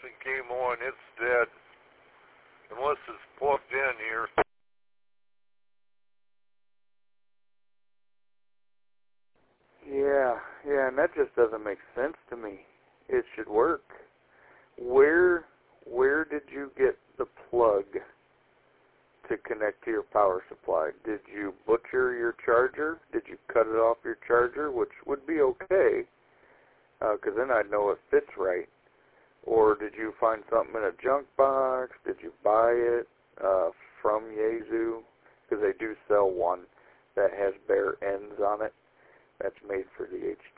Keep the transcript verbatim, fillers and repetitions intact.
nothing came on. It's dead. Unless it's plugged in here. Yeah, yeah, and that just doesn't make sense to me. It should work. Where, where did you get the plug to connect to your power supply? Did you butcher your charger? Did you cut it off your charger, which would be okay, because uh, then I'd know it fits right. Or did you find something in a junk box? Did you buy it uh, from Yaesu? Because they do sell one that has bare ends on it. That's made for the H